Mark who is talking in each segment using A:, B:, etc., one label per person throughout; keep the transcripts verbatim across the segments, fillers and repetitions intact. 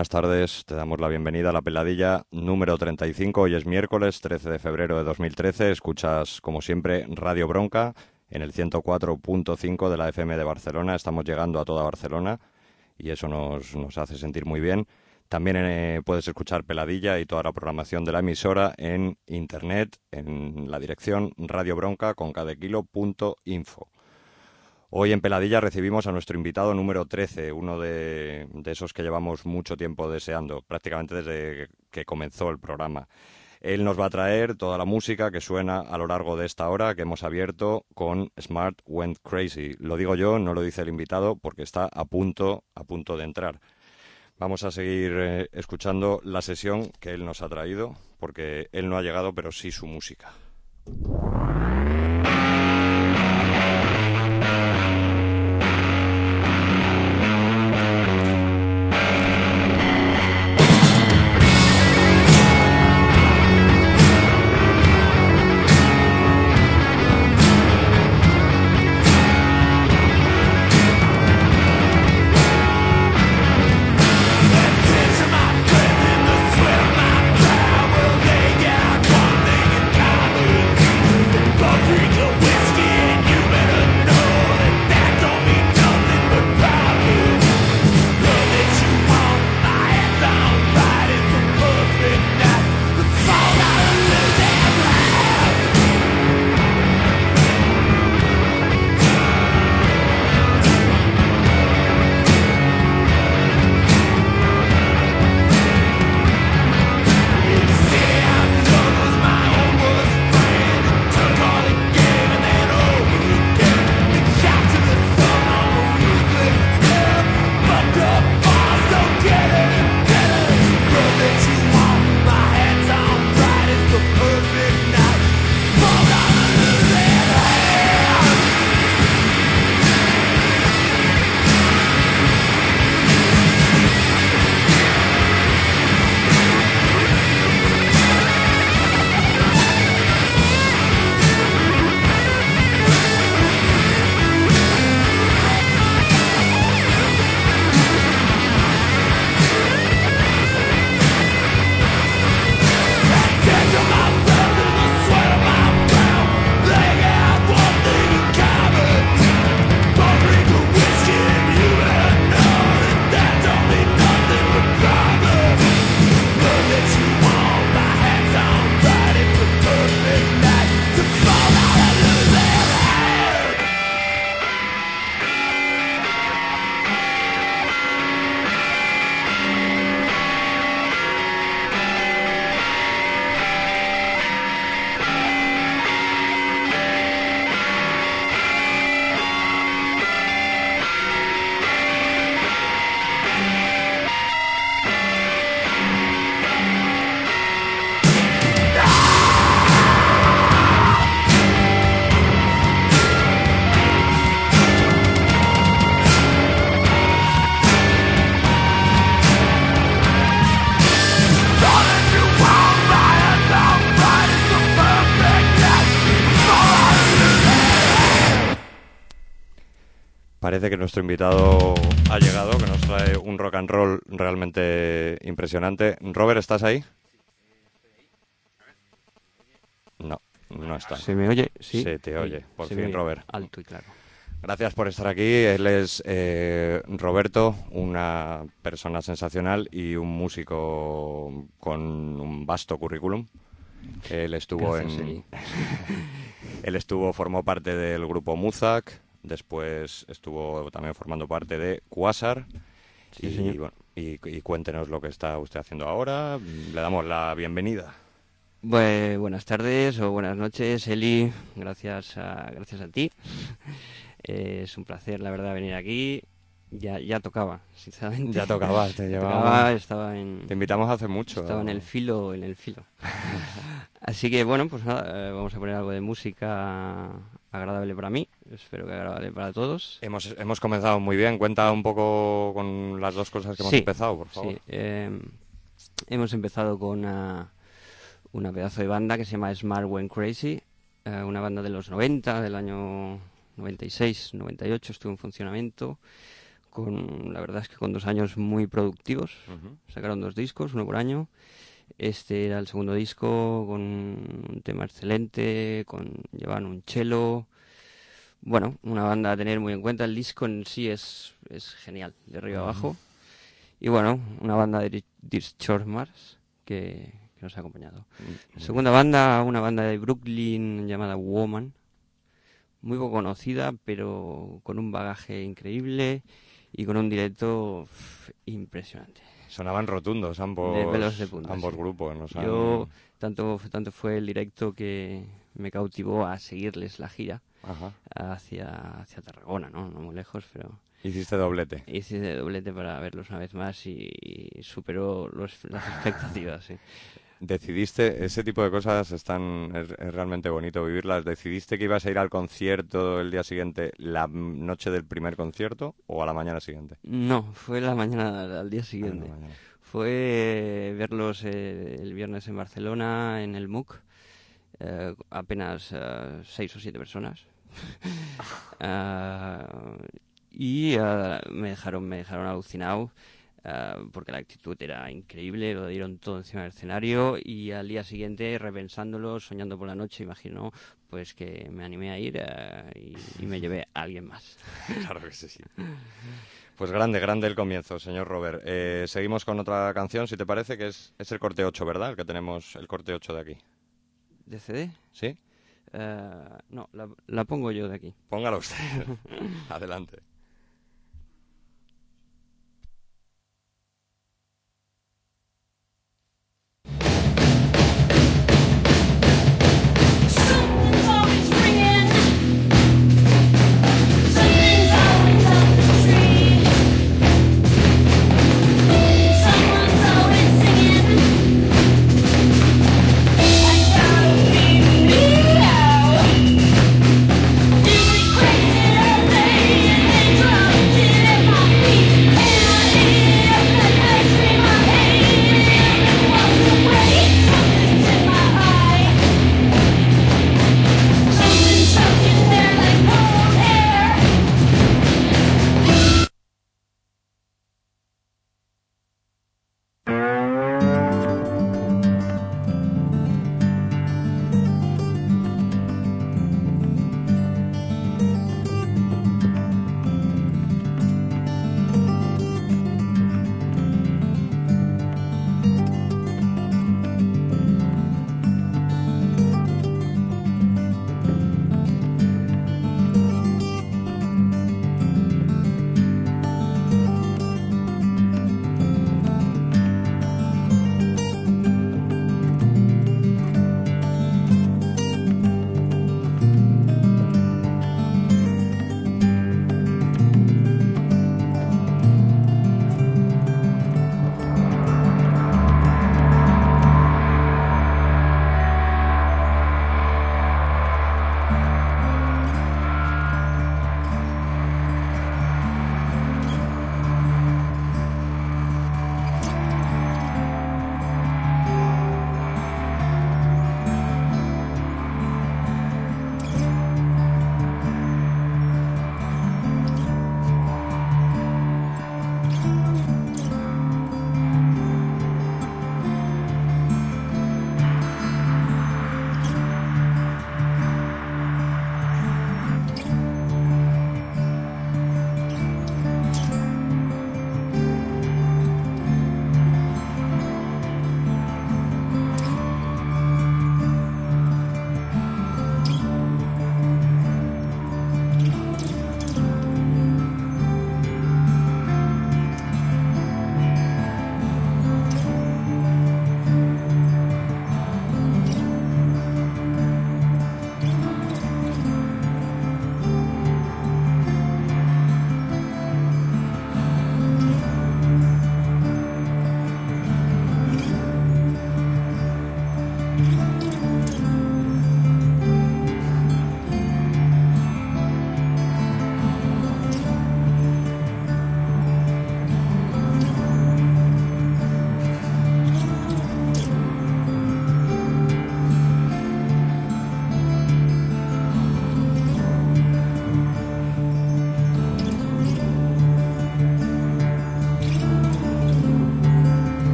A: buenas tardes. Te damos la bienvenida a La Peladilla número treinta y cinco. Hoy es miércoles trece de febrero de dos mil trece. Escuchas, como siempre, Radio Bronca en el ciento cuatro punto cinco de la F M de Barcelona. Estamos llegando a toda Barcelona y eso nos, nos hace sentir muy bien. También eh, puedes escuchar Peladilla y toda la programación de la emisora en internet, en la dirección Radio Bronca con cada kilo punto info. Hoy en Peladilla recibimos a nuestro invitado número trece, uno de, de esos que llevamos mucho tiempo deseando, prácticamente desde que comenzó el programa. Él nos va a traer toda la música que suena a lo largo de esta hora que hemos abierto con Smart Went Crazy. Lo digo yo, no lo dice el invitado, porque está a punto, a punto de entrar. Vamos a seguir eh, escuchando la sesión que él nos ha traído, porque él no ha llegado, pero sí su música. Parece que nuestro invitado ha llegado, que nos trae un rock and roll realmente impresionante. Robert, ¿estás ahí? No, no está.
B: ¿Se me oye? Sí.
A: Se te oye, por
B: Se
A: fin,
B: me
A: Robert.
B: Alto y claro.
A: Gracias por estar aquí. Él es eh, Roberto, una persona sensacional y un músico con un vasto currículum. Él estuvo
B: Gracias,
A: en...
B: Eli.
A: Él estuvo, formó parte del grupo Muzak. Después estuvo también formando parte de Quasar.
B: Sí,
A: y,
B: señor.
A: bueno, y, y cuéntenos lo que está usted haciendo ahora. Le damos la bienvenida.
B: Pues, buenas tardes o buenas noches, Eli. Gracias a, gracias a ti. Eh, es un placer, la verdad, venir aquí. Ya, ya tocaba, sinceramente.
A: Ya tocaba, te llevaba.
B: Tocaba, estaba en...
A: Te invitamos hace mucho.
B: Estaba en el filo, en el filo. Así que, bueno, pues nada, eh, vamos a poner algo de música agradable para mí. Espero que agradable para todos.
A: Hemos, hemos comenzado muy bien. Cuenta un poco con las dos cosas que hemos
B: Sí,
A: empezado, por favor.
B: Sí, eh, hemos empezado con una, una pedazo de banda que se llama Smart Went Crazy, eh, una banda de los noventa, del año noventa y seis, noventa y ocho, estuvo en funcionamiento con, la verdad es que con dos años muy productivos. Uh-huh. Sacaron dos discos, uno por año. Este era el segundo disco, con un tema excelente, con llevaban un cello. Bueno, una banda a tener muy en cuenta. El disco en sí es, es genial, de arriba uh-huh. abajo. Y bueno, una banda de Dirt Mars que, que nos ha acompañado. Uh-huh. La segunda banda, una banda de Brooklyn llamada Woman. Muy poco conocida, pero con un bagaje increíble y con un directo pff, impresionante.
A: Sonaban rotundos ambos, de pelos de punta, ambos sí. grupos. ¿No?
B: Saben... Yo, tanto, tanto fue el directo que me cautivó a seguirles la gira Ajá. hacia hacia Tarragona, ¿no? No muy lejos, pero...
A: Hiciste doblete.
B: Hice doblete para verlos una vez más y, y superó los, las expectativas, sí.
A: Decidiste, ese tipo de cosas están, es, es realmente bonito vivirlas. ¿Decidiste que ibas a ir al concierto el día siguiente, la noche del primer concierto, o a la mañana siguiente?
B: No, fue la mañana, al día siguiente. Ah, no, fue verlos eh, el viernes en Barcelona, en el M U C, eh, apenas uh, seis o siete personas. uh, y uh, me dejaron, me dejaron alucinado. Uh, porque la actitud era increíble, lo dieron todo encima del escenario y al día siguiente, repensándolo, soñando por la noche, imagino pues que me animé a ir uh, y, y me llevé a alguien más.
A: Claro que sí, sí. Pues grande, grande el comienzo, señor Robert. Eh, seguimos con otra canción, si te parece, que es, es el corte ocho, ¿verdad? El que tenemos, el corte ocho de aquí.
B: ¿De C D?
A: Sí.
B: Uh, no, la, la pongo yo de aquí.
A: Póngala usted. Adelante.
C: Crazy,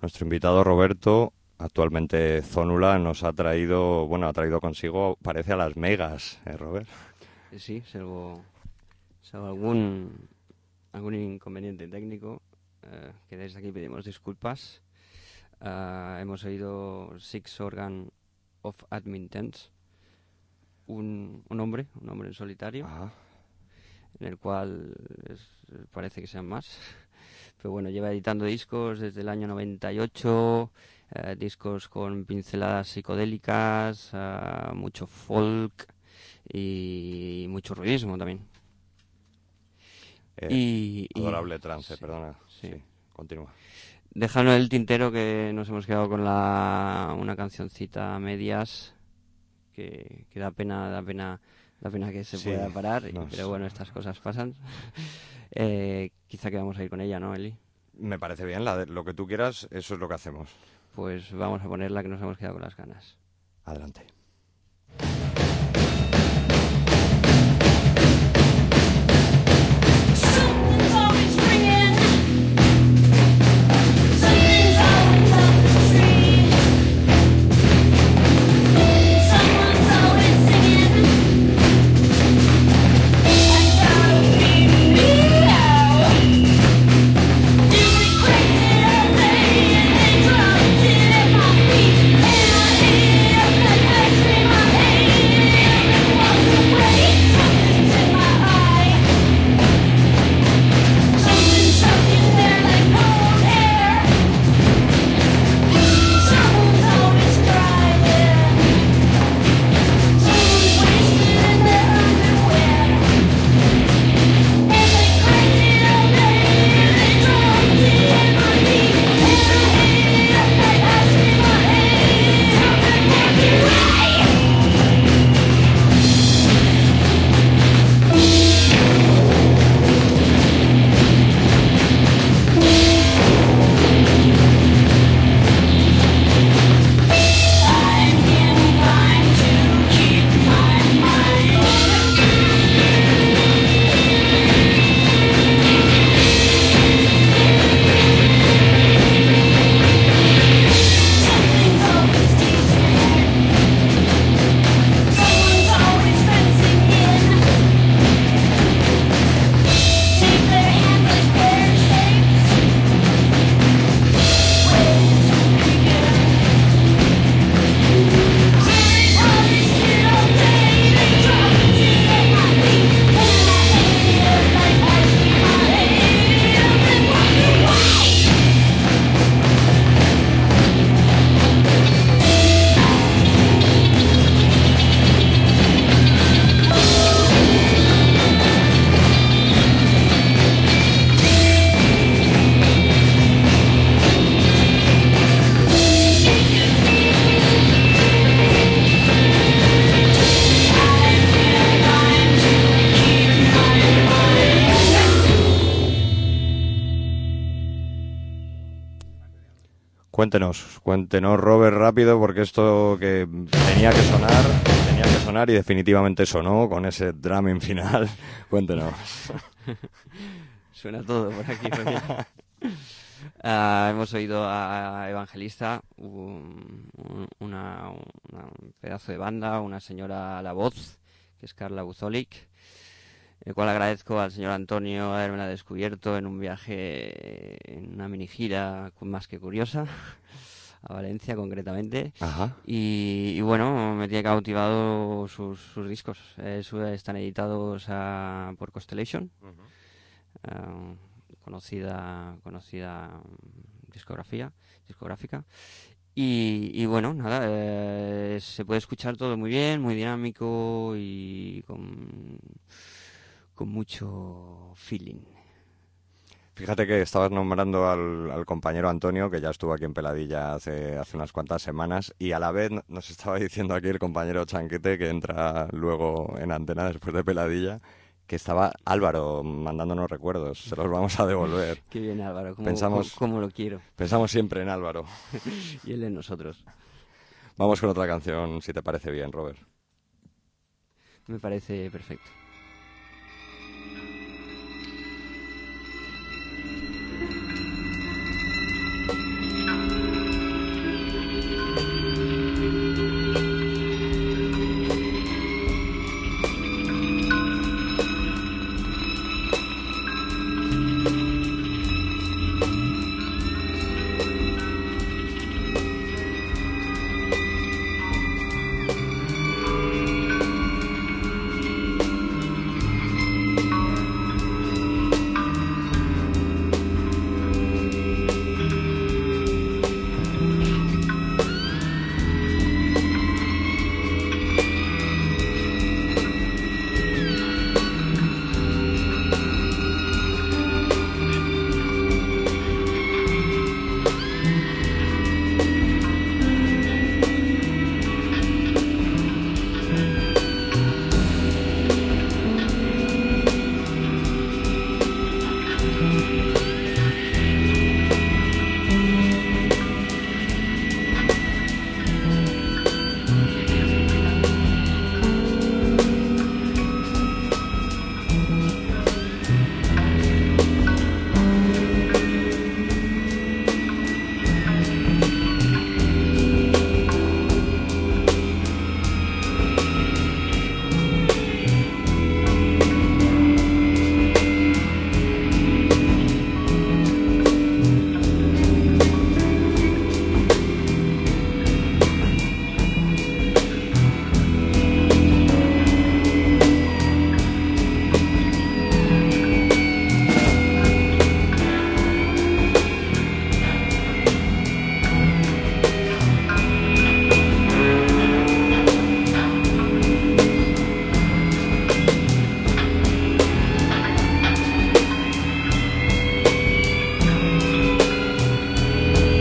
A: Nuestro invitado Roberto, actualmente Zónula, nos ha traído, bueno, ha traído consigo, parece a las megas, ¿eh, Robert?
B: Sí, salvo, salvo algún, algún inconveniente técnico, eh, que desde aquí pedimos disculpas. Uh, hemos oído Six Organ of Admin Tense, un, un hombre, un hombre en solitario,
A: Ajá.
B: en el cual es, parece que sean más. Pero bueno, lleva editando discos desde el año noventa y ocho, eh, discos con pinceladas psicodélicas, eh, mucho folk y mucho ruidismo también.
A: Eh,
B: y,
A: adorable
B: y,
A: trance,
B: sí,
A: perdona.
B: Sí.
A: Sí, continúa.
B: Dejando el tintero que nos hemos quedado con la una cancioncita a medias que, que da pena, da pena, da pena que se
A: Sí,
B: pueda parar, y-
A: no
B: pero
A: sé.
B: bueno, estas cosas pasan. eh, quizá que vamos a ir con ella, ¿no, Eli?
A: Me parece bien, la de- lo que tú quieras, eso es lo que hacemos.
B: Pues vamos a ponerla, que nos hemos quedado con las ganas.
A: Adelante.
C: Something's always ringing. Something's always up the tree. Someone's always singing. I gotta be me out. Is it crazy that they dropped it at my feet? And I ate up that ice cream. I ate it up and walked away. Something's in my eye. Something's stuck in there like cold air. Someone's always crying. Someone's wasted in their underwear. And they cracked it all day. They dropped it at my feet. And I ate up that ice cream. I ate it up and walked away. I'm inclined to keep my mind. Something's always teasing. Someone's always fencing in. Take their hands like pear shapes. Ways to begin. Someone's always kid all day. They dropped it at my feet. And I ate it like ice cream. I ate it up and walked away.
A: Cuéntenos, cuéntenos, Robert, rápido, porque esto que tenía que sonar, tenía que sonar y definitivamente sonó con ese drumming final. Cuéntenos.
B: Suena todo por aquí. Por aquí. Ah, hemos oído a Evangelista, un, un- una, una- un pedazo de banda, una señora a la voz, que es Carla Buzolik, el cual agradezco al señor Antonio haberme descubierto en un viaje, en una mini gira más que curiosa, a Valencia concretamente.
A: Ajá.
B: Y, y bueno, me tiene cautivado sus, sus discos. Eh, su- están editados ah, por Constellation, ah, conocida conocida mm, discografía discográfica. Y, y bueno, nada, eh, se puede escuchar todo muy bien, muy dinámico y con, con mucho feeling.
A: Fíjate que estabas nombrando al, al compañero Antonio, que ya estuvo aquí en Peladilla hace, hace unas cuantas semanas, y a la vez no- nos estaba diciendo aquí el compañero Chanquete, que entra luego en antena después de Peladilla, que estaba Álvaro mandándonos recuerdos. Se los vamos a devolver.
B: Qué bien, Álvaro, cómo,
A: Pensamos-
B: cómo- cómo lo quiero.
A: Pensamos siempre en Álvaro.
B: Y él en nosotros.
A: Vamos con otra canción, si te parece bien, Robert.
B: Me parece perfecto.
C: Something's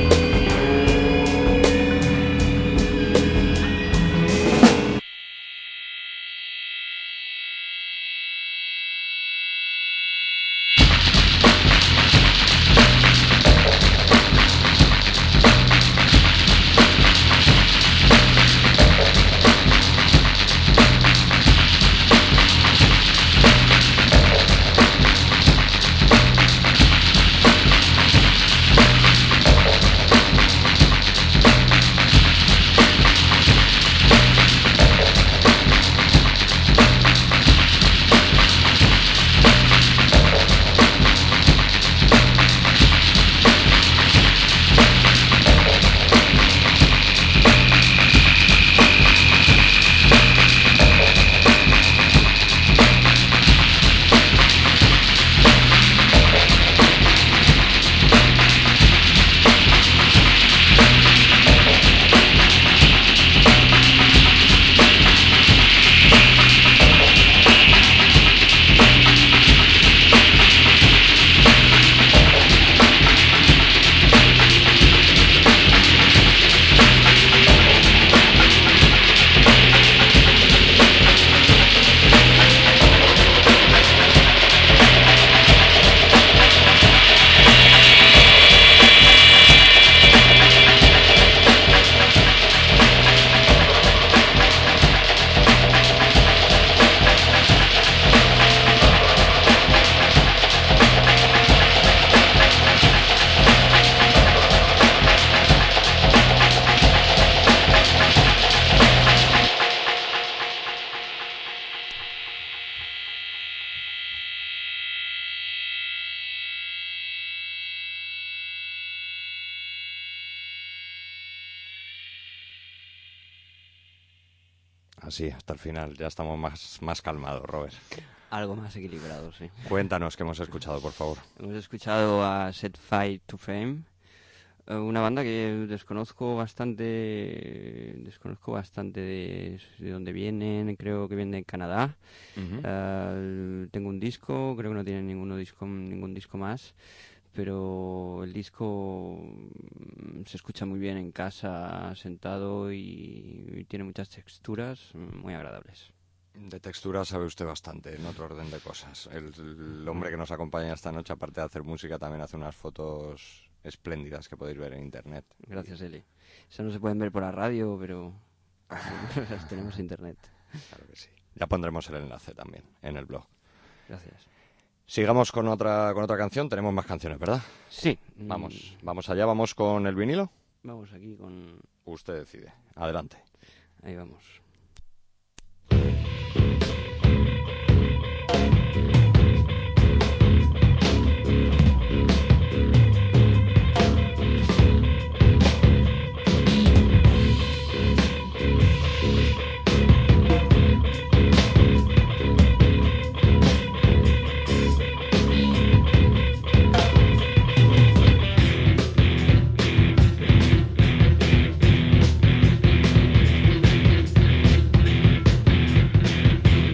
A: Así, hasta el final. Ya estamos más, más calmados, Robert.
B: Algo más equilibrado, sí.
A: Cuéntanos qué hemos escuchado, por favor.
B: Hemos escuchado a Set Fire to Fame, eh, una banda que desconozco bastante, desconozco bastante de, de dónde vienen. Creo que vienen de Canadá.
A: Uh-huh.
B: Eh, tengo un disco, creo que no tienen ninguno disco, ningún disco más, pero el disco mm, se escucha muy bien en casa, sentado, y, y tiene muchas texturas muy agradables.
A: De textura sabe usted bastante, en otro orden de cosas. El, el hombre que nos acompaña esta noche, aparte de hacer música, también hace unas fotos espléndidas que podéis ver en internet.
B: Gracias, Eli. Eso no se pueden ver por la radio, pero tenemos internet.
A: Claro que sí. Ya pondremos el enlace también en el blog.
B: Gracias.
A: Sigamos con otra con otra canción. Tenemos más canciones, ¿verdad?
B: Sí.
A: Vamos, vamos allá. ¿Vamos con el vinilo?
B: Vamos aquí con...
A: Usted decide. Adelante.
B: Ahí vamos.
C: Thank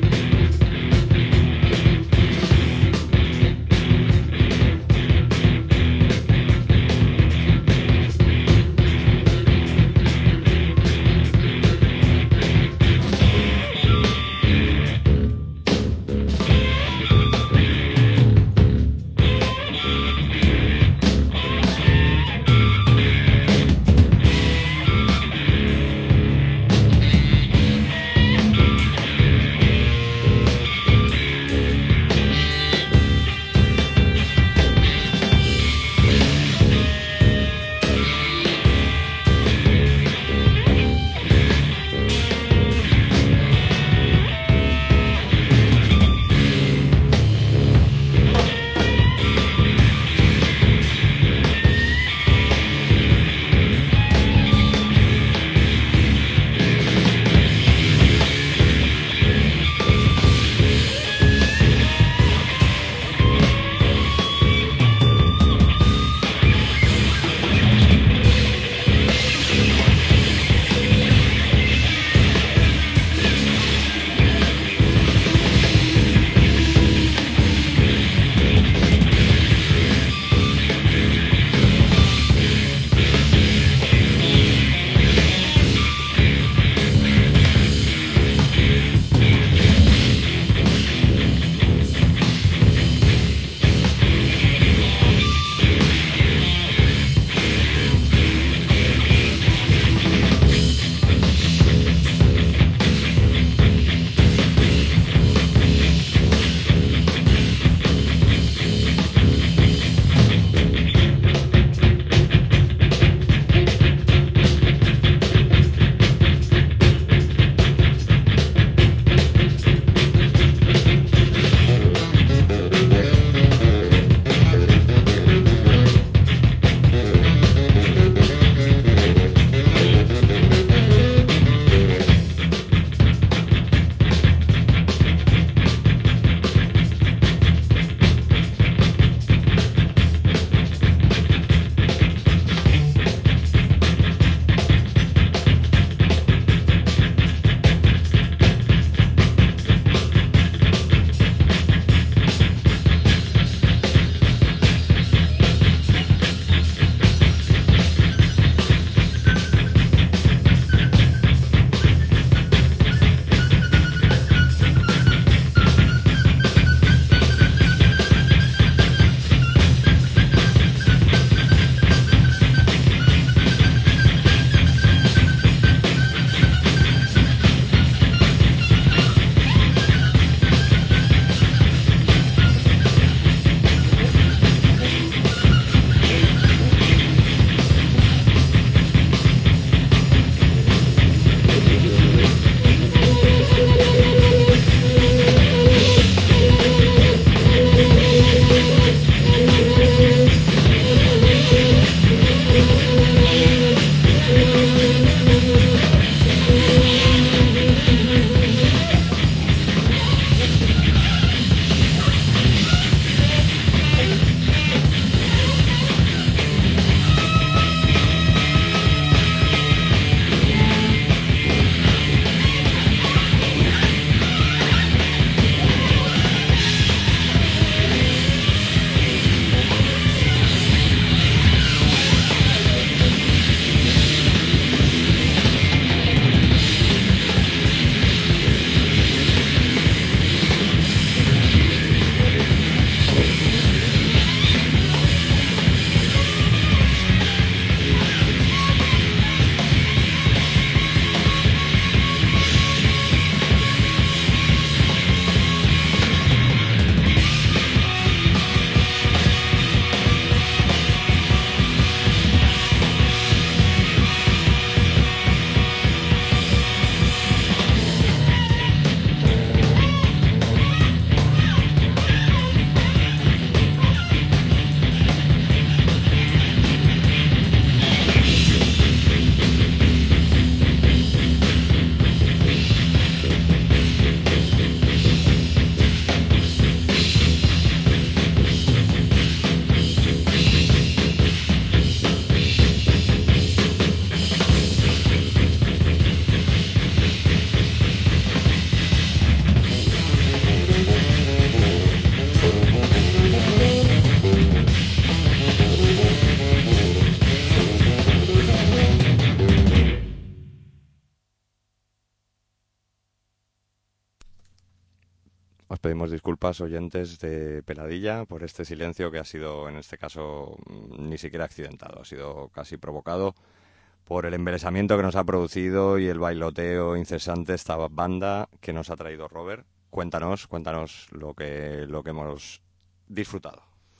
A: pedimos disculpas, oyentes de Peladilla, por este silencio que ha sido, en este caso, ni siquiera accidentado, ha sido casi provocado por el embelesamiento que nos ha producido y el bailoteo incesante esta banda que nos ha traído Robert. Cuéntanos, cuéntanos lo que, lo que hemos disfrutado.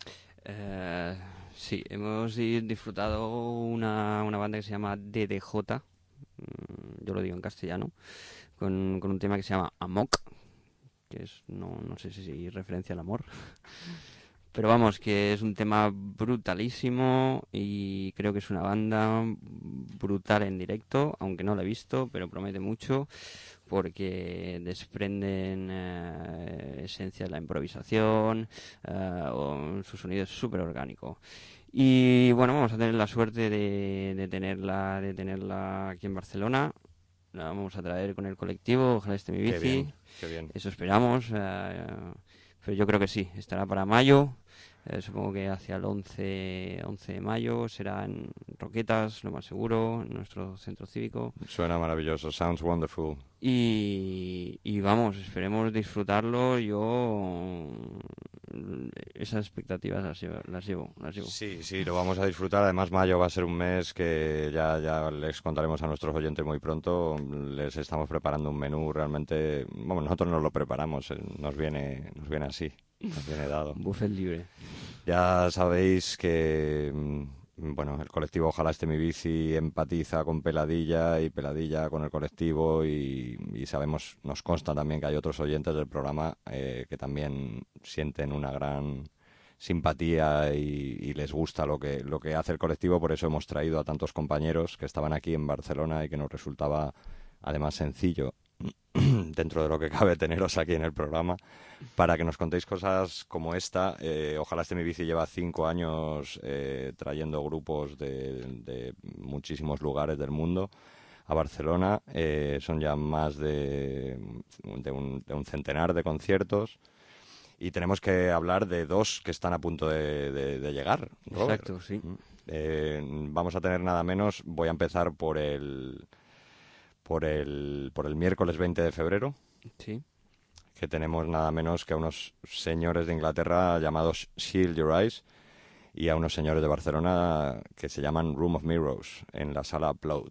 B: Eh, sí, hemos di- disfrutado una, una banda que se llama D D J, mm, yo lo digo en castellano, con, con un tema que se llama Amok, que es, no, no sé si referencia al amor, pero vamos, que es un tema brutalísimo y creo que es una banda brutal en directo, aunque no la he visto, pero promete mucho porque desprenden eh, esencia de la improvisación, eh, o su sonido es súper orgánico. Y bueno, vamos a tener la suerte de, de tenerla de tenerla aquí en Barcelona. La vamos a traer con el colectivo, ojalá esté mi bici.
A: Qué bien, qué bien.
B: Eso esperamos, eh, pero yo creo que sí, estará para mayo. Eh, supongo que hacia el once, once de mayo será en Roquetas, lo más seguro, en nuestro centro cívico.
A: Suena maravilloso, sounds wonderful.
B: Y, y vamos, esperemos disfrutarlo. Yo esas expectativas las llevo, las llevo, las llevo.
A: Sí, sí, lo vamos a disfrutar. Además, mayo va a ser un mes que ya, ya les contaremos a nuestros oyentes muy pronto. Les estamos preparando un menú realmente... Bueno, nosotros nos lo preparamos, eh, nos viene, nos viene así, nos viene dado.
B: Buffet libre.
A: Ya sabéis que, mm, bueno, el colectivo Ojalá esté mi bici empatiza con Peladilla y Peladilla con el colectivo y, y sabemos, nos consta también que hay otros oyentes del programa eh, que también sienten una gran simpatía y, y les gusta lo que, lo que hace el colectivo. Por eso hemos traído a tantos compañeros que estaban aquí en Barcelona y que nos resultaba además sencillo dentro de lo que cabe teneros aquí en el programa para que nos contéis cosas como esta. Eh, Ojalá esté mi bici lleva cinco años eh, trayendo grupos de, de muchísimos lugares del mundo a Barcelona. Eh, son ya más de, de, un, de un centenar de conciertos y tenemos que hablar de dos que están a punto de, de, de llegar, Robert.
B: Exacto, sí.
A: Eh, vamos a tener nada menos, voy a empezar por el por el por el miércoles veinte de febrero,
B: Sí.
A: que tenemos nada menos que a unos señores de Inglaterra llamados Shield Your Eyes y a unos señores de Barcelona que se llaman Room of Mirrors en la sala Upload.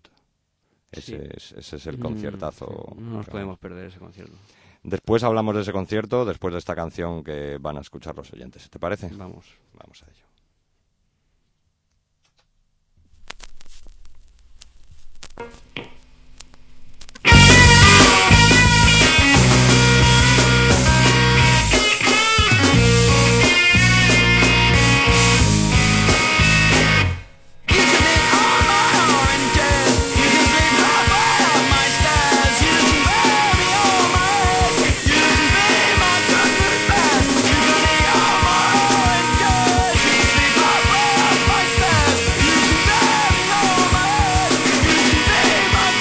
A: Ese,
B: Sí.
A: es, ese es el
B: Mm,
A: conciertazo.
B: sí, no nos podemos perder ese concierto.
A: Después hablamos de ese concierto, después de esta canción que van a escuchar los oyentes. ¿Te parece?
B: Vamos.
A: Vamos a ello.
D: My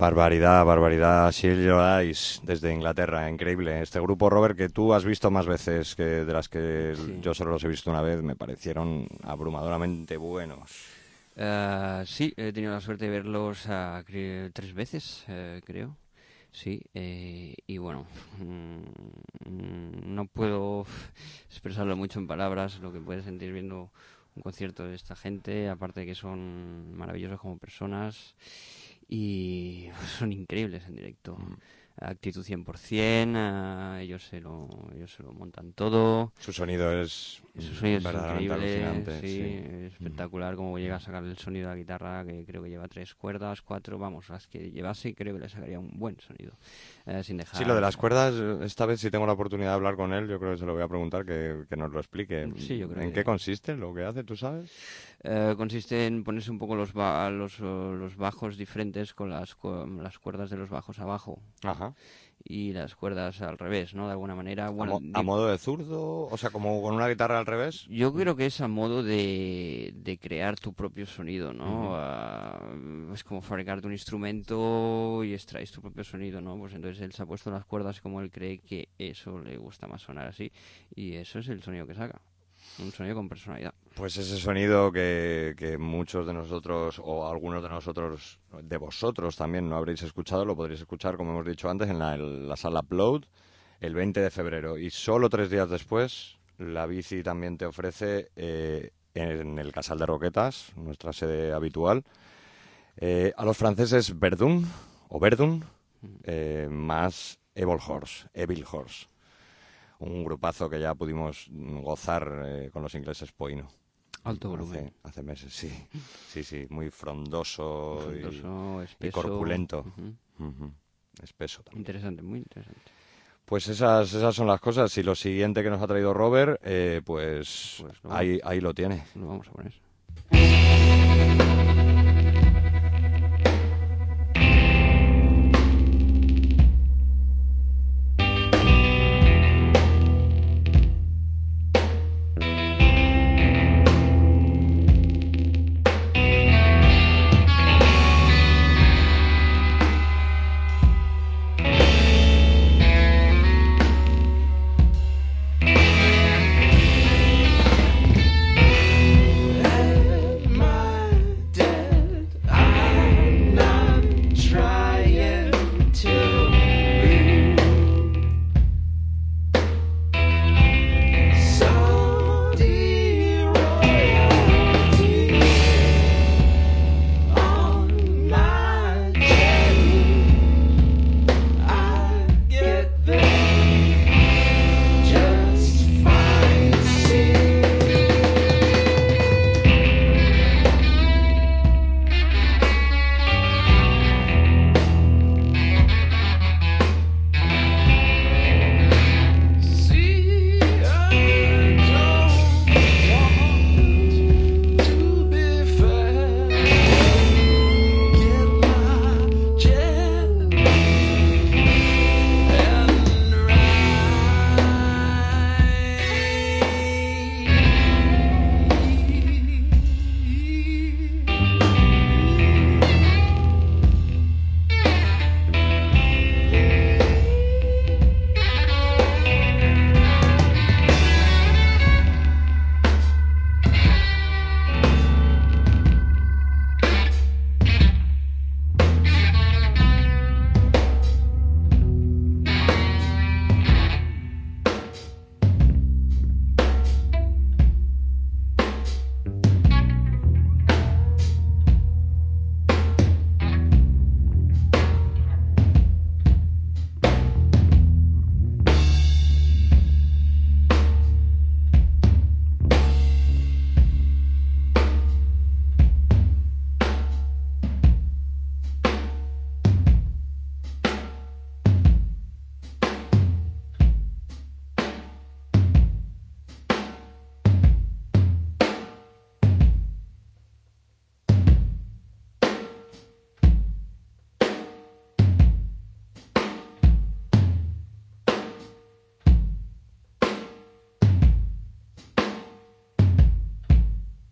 A: Barbaridad, barbaridad. Sheila Ice, desde Inglaterra, increíble. Este grupo, Robert, que tú has visto más veces que de las que sí. Yo solo los he visto una vez, me parecieron abrumadoramente buenos.
B: Uh, sí, he tenido la suerte de verlos uh, cre- tres veces, uh, creo. Sí, eh, y bueno, mmm, no puedo expresarlo mucho en palabras, lo que puedes sentir viendo un concierto de esta gente, aparte de que son maravillosos como personas y son increíbles en directo. Mm. Actitud cien por ciento, uh, ellos se lo ellos se lo montan todo.
A: Su sonido es
B: Su sonido es
A: verdaderamente
B: increíble,
A: alucinante.
B: Sí,
A: sí.
B: espectacular mm. Como llega a sacar el sonido de la guitarra, que creo que lleva tres cuerdas, cuatro, vamos, las que llevase, creo que le sacaría un buen sonido. Eh, sin dejar...
A: Sí, lo de las cuerdas, esta vez si tengo la oportunidad de hablar con él, yo creo que se lo voy a preguntar, que, que nos lo explique.
B: Sí, yo creo
A: ¿En
B: que...
A: qué consiste lo que hace, tú sabes?
B: Eh, consiste en ponerse un poco los, ba los, los bajos diferentes con las, con las cuerdas de los bajos abajo.
A: Ajá.
B: Y las cuerdas al revés, ¿no? De alguna manera. Bueno,
A: ¿A, mo a modo de zurdo? O sea, como con una guitarra al revés.
B: Yo creo que es a modo de, de crear tu propio sonido, ¿no?
A: Uh-huh.
B: uh, es como fabricarte un instrumento y extraes tu propio sonido, ¿no? Pues entonces él se ha puesto las cuerdas como él cree que eso le gusta más sonar así. Y eso es el sonido que saca. Un sonido con personalidad.
A: Pues ese sonido que, que muchos de nosotros, o algunos de nosotros, de vosotros también no habréis escuchado, lo podréis escuchar, como hemos dicho antes, en la, en la sala Upload el veinte de febrero. Y solo tres días después, la bici también te ofrece eh, en el Casal de Roquetas, nuestra sede habitual, eh, a los franceses Verdun, o Verdun, eh, más Evil Horse, Evil Horse. Un grupazo que ya pudimos gozar eh, con los ingleses Poino.
B: Alto volumen.
A: Hace, hace meses, sí. Sí, sí, muy frondoso,
B: frondoso
A: y,
B: espeso.
A: y corpulento.
B: Uh-huh.
A: Uh-huh. Espeso también.
B: Interesante, muy interesante.
A: Pues esas, esas son las cosas. Y lo siguiente que nos ha traído Robert, eh, pues, pues lo ahí, ahí lo tiene.
B: Lo vamos a poner.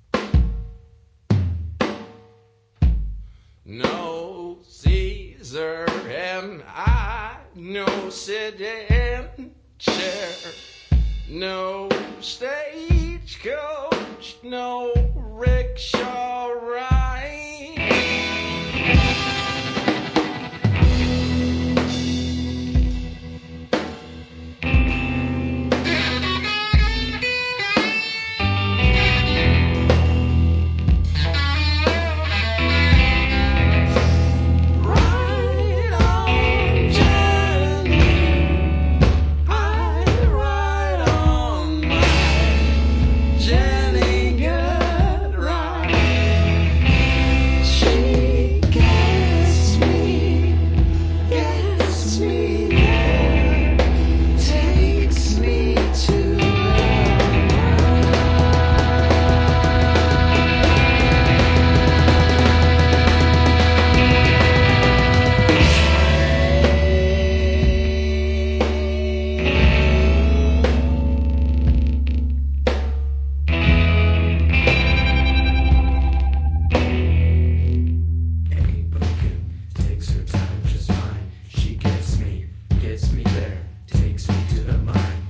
D: No Caesar am I? No sedan chair, no stagecoach, no rickshaw ride. Ride on, Jenny, I ride on my Jenny good ride. She gets me, gets me there, takes me to
E: Ain't broken, takes her time just fine. She gets me, gets me there, takes me to the mine.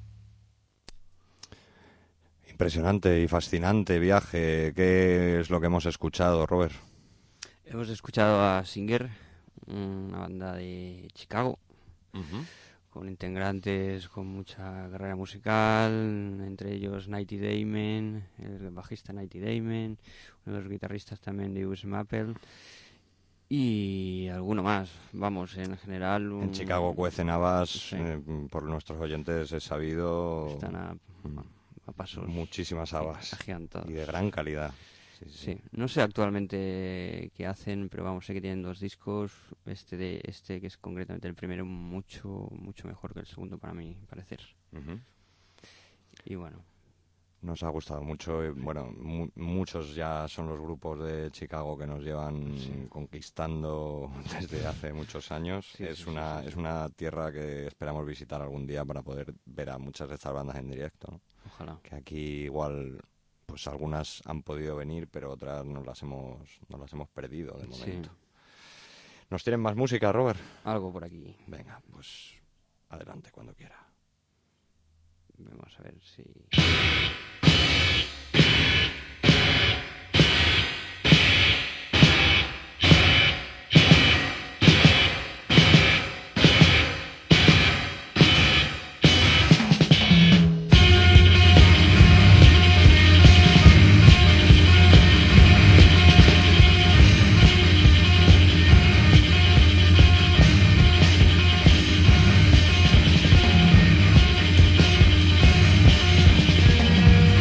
A: Impresionante y fascinante viaje. ¿Qué es lo que hemos escuchado, Robert?
B: Hemos escuchado a Singer, una banda de Chicago, con integrantes con mucha carrera musical, entre ellos Nighty Damon, el bajista Nighty Damon, uno de los guitarristas también de U S Maple y alguno más. Vamos, en general... Un...
A: En Chicago cuecen habas,
B: Sí.
A: eh, por nuestros oyentes he sabido
B: Están a, a pasos
A: muchísimas habas
B: agigantados.
A: y de gran calidad. Sí, sí.
B: Sí, no sé actualmente qué hacen, pero vamos, sé que tienen dos discos. Este de este que es concretamente el primero mucho mucho mejor que el segundo para mi parecer.
A: Ujú.
B: Y bueno,
A: Nos ha gustado mucho. y, Bueno, mu- muchos ya son los grupos de Chicago que nos llevan
B: Sí.
A: conquistando desde hace muchos años.
B: Sí,
A: es
B: sí, sí,
A: una
B: sí,
A: es
B: sí.
A: una tierra que esperamos visitar algún día para poder ver a muchas de estas bandas en directo, ¿no?
B: ojalá.
A: Que aquí igual pues algunas han podido venir, pero otras nos las hemos nos las hemos perdido de
B: Sí.
A: momento. ¿Nos tienen más música, Robert?
B: Algo por aquí.
A: Venga, pues adelante cuando quiera.
B: Vamos a ver si...
C: Thank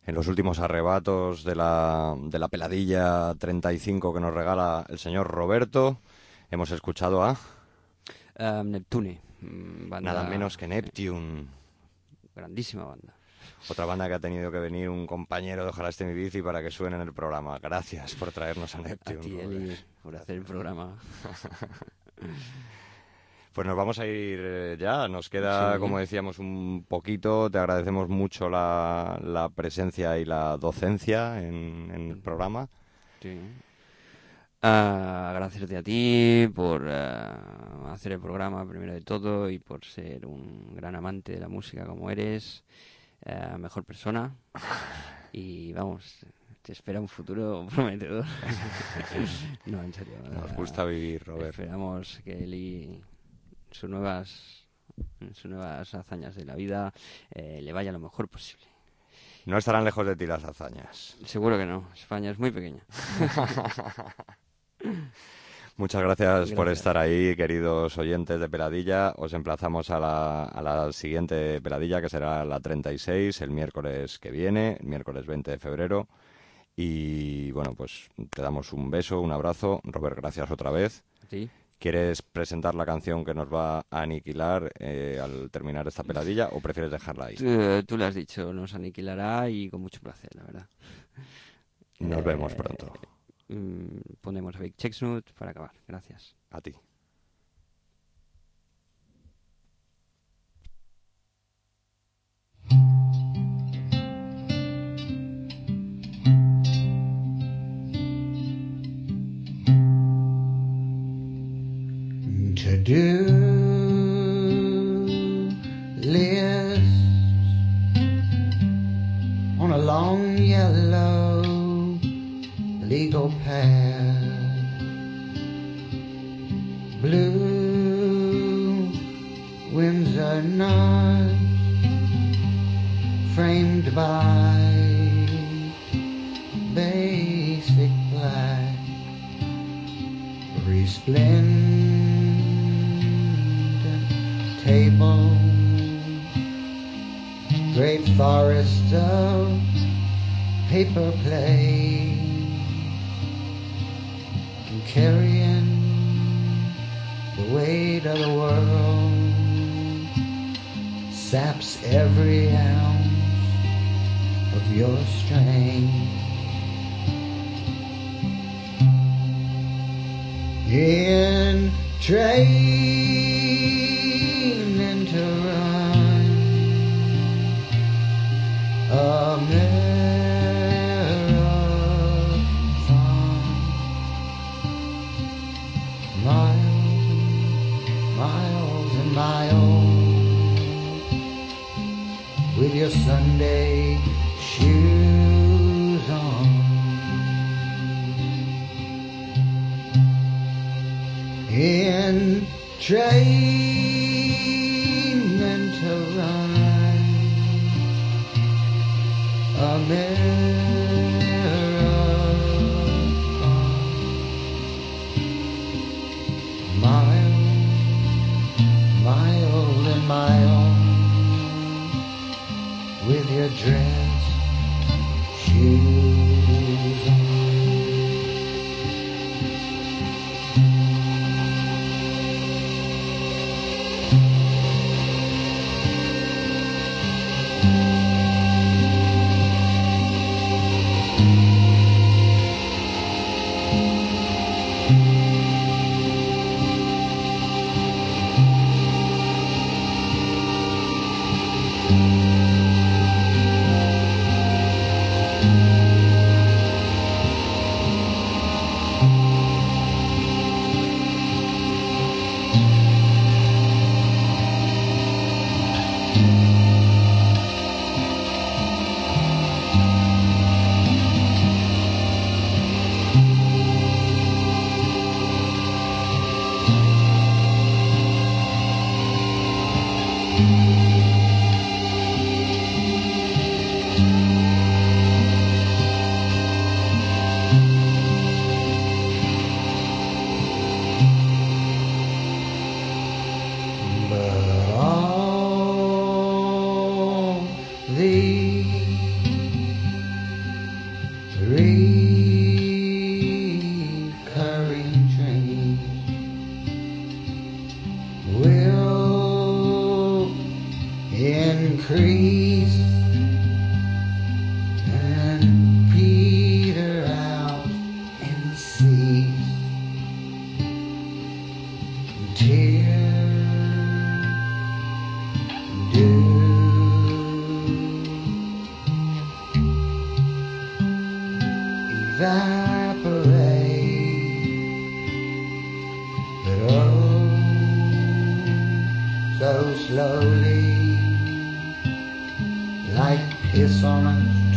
A: en los últimos arrebatos de la, de la peladilla treinta y cinco que nos regala el señor Roberto. Hemos escuchado a
B: Ah, Neptune, mm, banda
A: nada menos que Neptune,
B: grandísima banda.
A: otra banda que ha tenido que venir un compañero de Ojalá esté mi bici para que suene en el programa. Gracias por traernos a
B: A
A: Neptune.
B: ti,
A: Robert.
B: Eli, por hacer el programa.
A: Pues nos vamos a ir eh, ya, nos queda,
B: Sí.
A: como decíamos, un poquito. Te agradecemos mucho la, la presencia y la docencia en, en el programa.
B: Sí. Ah, agradecerte a ti por ah, hacer el programa primero de todo y por ser un gran amante de la música como eres, ah, mejor persona y vamos, te espera un futuro prometedor. No, en serio.
A: Nos
B: ah,
A: gusta vivir, Robert.
B: Esperamos que Eli, sus nuevas, sus nuevas hazañas de la vida, eh, le vaya lo mejor posible.
A: No estarán lejos de ti las hazañas.
B: Seguro que no, España es muy pequeña.
A: Muchas gracias, por
B: Gracias.
A: estar ahí, queridos oyentes de Peladilla. Os emplazamos a la, a la siguiente Peladilla, que será la treinta y seis, el miércoles que viene, el miércoles veinte de febrero. Y bueno, pues te damos un beso, un abrazo. Robert, gracias otra vez.
B: ¿A ti?
A: ¿Quieres presentar la canción que nos va a aniquilar eh, al terminar esta peladilla o prefieres dejarla ahí?
B: Tú, tú lo has dicho, nos aniquilará y con mucho placer, la verdad.
A: Nos
B: Eh,
A: vemos pronto.
B: mm, Ponemos a Big Chestnut para acabar. Gracias.
A: A ti.
F: To do list on a long yellow legal pad, blue Windsor nuts framed by basic black, resplendent table, great forest of paper plates, and carrying the weight of the world, saps every ounce of your strength. In training to run a marathon, miles and miles and miles, with your Sunday shoes on. In training to run a marathon, miles, miles and miles, with your dress shoes on. But all increase and peter out and cease. Tears do evaporate, but oh, so slowly, like piss on a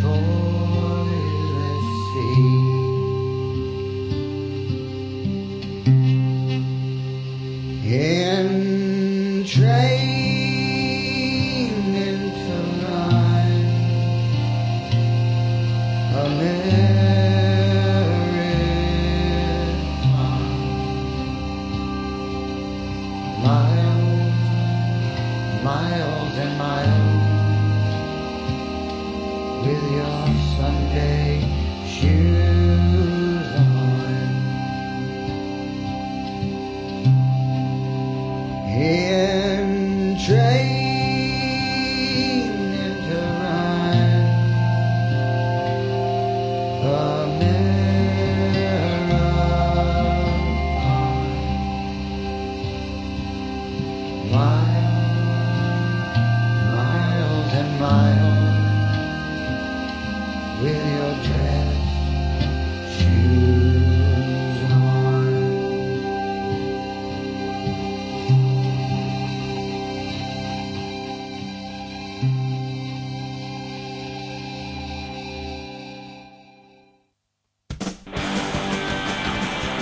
F: toilet seat. Entrained into line, a marathon, miles, miles and miles, with your Sunday shoes on. Entrained into rhyme, a marathon, miles, miles and miles, with your